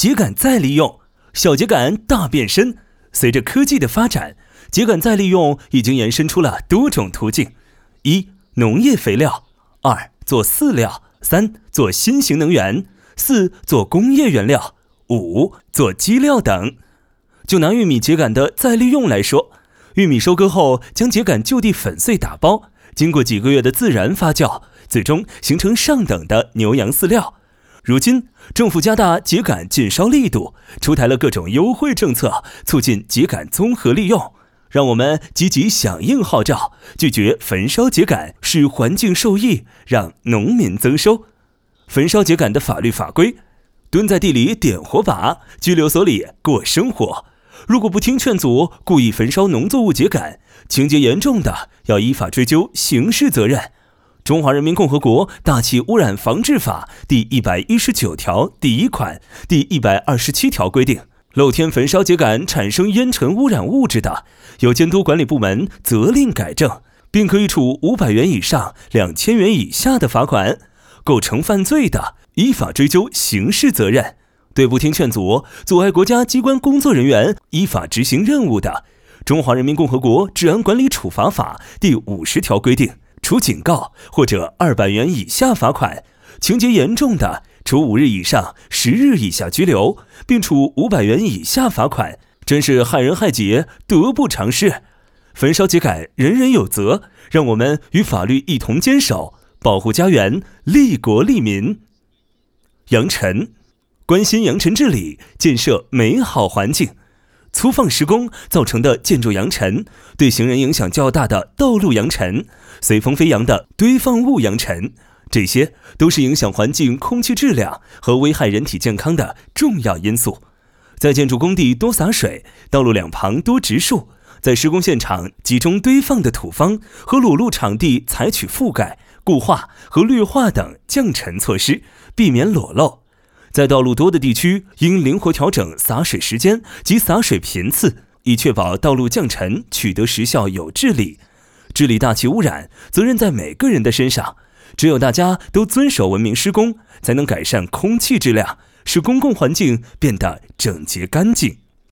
秸秆再利用，小秸秆大变身。随着科技的发展，秸秆再利用已经延伸出了多种途径：一、农业肥料；二、做饲料；三、做新型能源；四、做工业原料；五、做基料等。就拿玉米秸秆的再利用来说，玉米收割后将秸秆就地粉碎打包，经过几个月的自然发酵，最终形成上等的牛羊饲料。如今政府加大秸秆禁烧力度，出台了各种优惠政策，促进秸秆综合利用。让我们积极响应号召，拒绝焚烧秸秆，使环境受益，让农民增收。焚烧秸秆的法律法规：蹲在地里点火把，拘留所里过生活。如果不听劝阻，故意焚烧农作物秸秆，情节严重的，要依法追究刑事责任。中华人民共和国大气污染防治法第119条第1款、第127条规定，露天焚烧秸秆产生烟尘污染物质的，由监督管理部门责令改正，并可以处500元以上2000元以下的罚款。构成犯罪的，依法追究刑事责任。对不听劝阻、阻碍国家机关工作人员依法执行任务的，中华人民共和国治安管理处罚法第50条规定，处警告或者200元以下罚款，情节严重的，处5日以上10日以下拘留，并处500元以下罚款。真是害人害己，得不偿失。焚烧秸秆，人人有责，让我们与法律一同坚守，保护家园，利国利民。扬尘，关心扬尘治理，建设美好环境。粗放施工造成的建筑扬尘，对行人影响较大的道路扬尘，随风飞扬的堆放物扬尘，这些都是影响环境空气质量和危害人体健康的重要因素。在建筑工地多洒水，道路两旁多植树，在施工现场集中堆放的土方和裸露场地采取覆盖、固化和绿化等降尘措施，避免裸露。在道路多的地区，应灵活调整洒水时间及洒水频次，以确保道路降尘取得实效有治理。治理大气污染，责任在每个人的身上。只有大家都遵守文明施工，才能改善空气质量，使公共环境变得整洁干净。